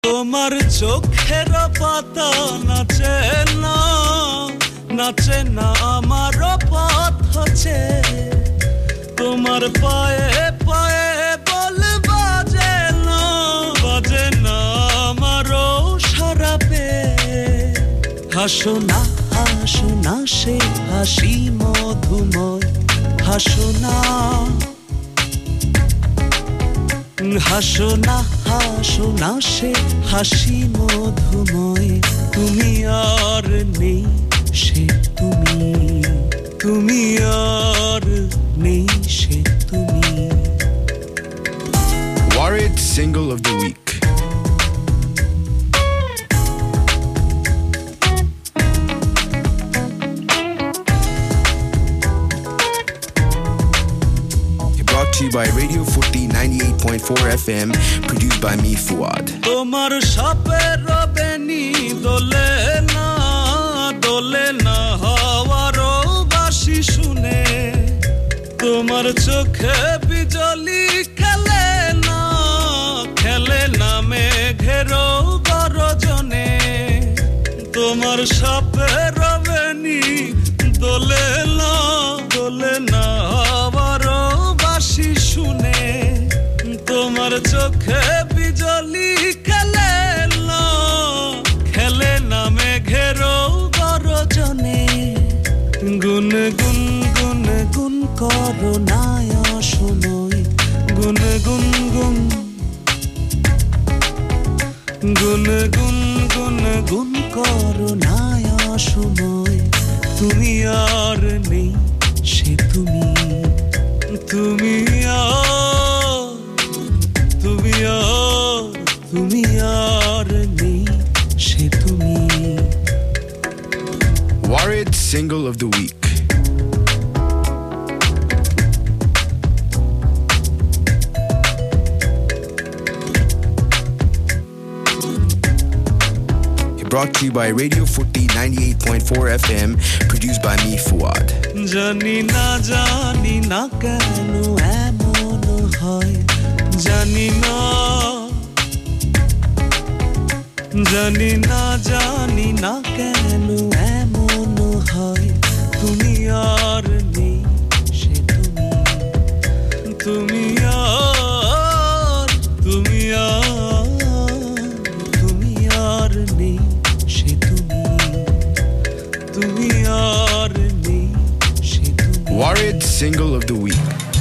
তোমার চোখের পাতা নাচে না আমার পথ হচ্ছে তোমার পায়ে পায়ে বল বাজে না আমার সারাপে হাসো না সে হাসি মধুময় হাসো না সে হাসি মধুময় তুমি আর নেই সে তুমি আর নেই সে তুমি Worried Single of the Week. Brought to you by Radio Footy 98.4 FM, produced by me, Fuad. তোমার সাপের বেনি দোলে না হওয়ার বাঁশি শুনে তোমার চোখে বিজলি খেলে না মেঘের গর্জনে তোমার সাপের বেনি দোলে না হওয়ার বাঁশি শুনে তোমার চোখে বিজলি খেলে না মেঘের গর্জনে গুন করো না শোনই গুন করো না শোনই তুমি আর নেই সে তুমি আর নেই সে তুমি Worried Single of the Week. Brought to you by Radio Footy 98.4 FM, produced by me, Fuad. জানি না কেন এমন হয় জানি না কেন এমন হয় তুমি আর নেই সে তুমি আর নেই সে তুমি আর নেই সে তুমি Worried Single of the Week.